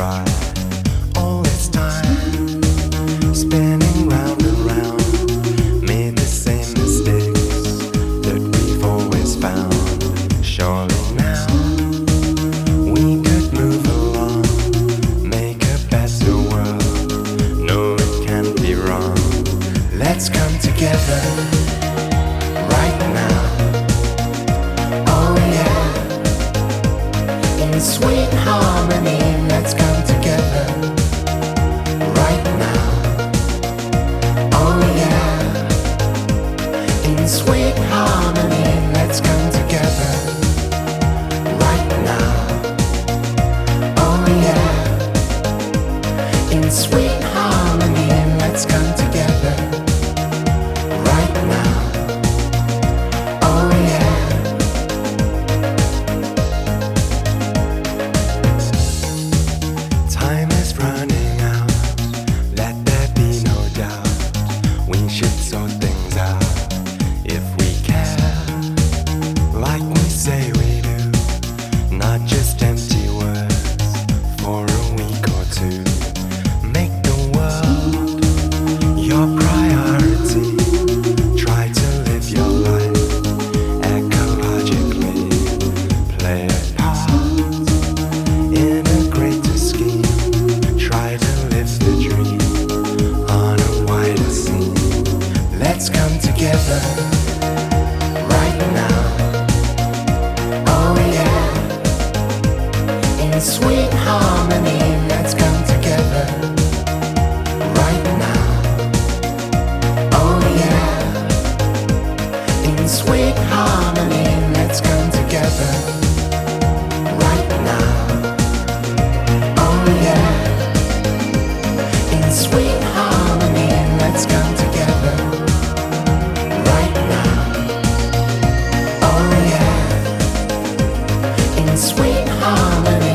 try. All this time, spinning round and round, made the same mistakes that we've always found. Surely now we could move along, make a better world. No, it can't be wrong. Let's come together right now. Oh yeah, in sweet harmony. Let's come together right now. Oh yeah, in sweet harmony. Let's come together right now. Oh yeah, in sweet harmony. Let's come together right now. Oh yeah. Time is running out, let there be no doubt. We should sort things out if we care, like we say we do. Not just empty words for a week or two. Make the world your priority. Try to live your life ecologically. Play a part in a greater scheme. Try to live the dream on a wider scene. Let's come together right now. Oh yeah, in sweet harmony. Let's come together right now. Oh yeah, in sweet harmony. Let's come together right now. Oh yeah, in sweet harmony. Let's come together right now. Oh yeah, in sweet harmony.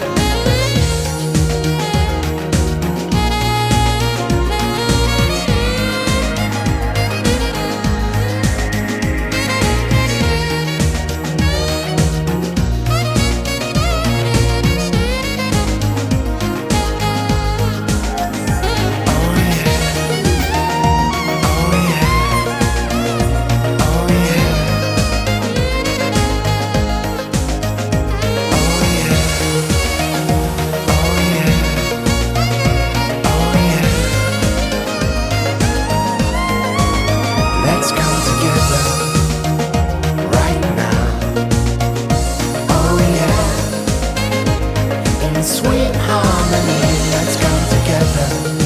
Let's come together right now. Oh yeah, in sweet harmony. Let's come together.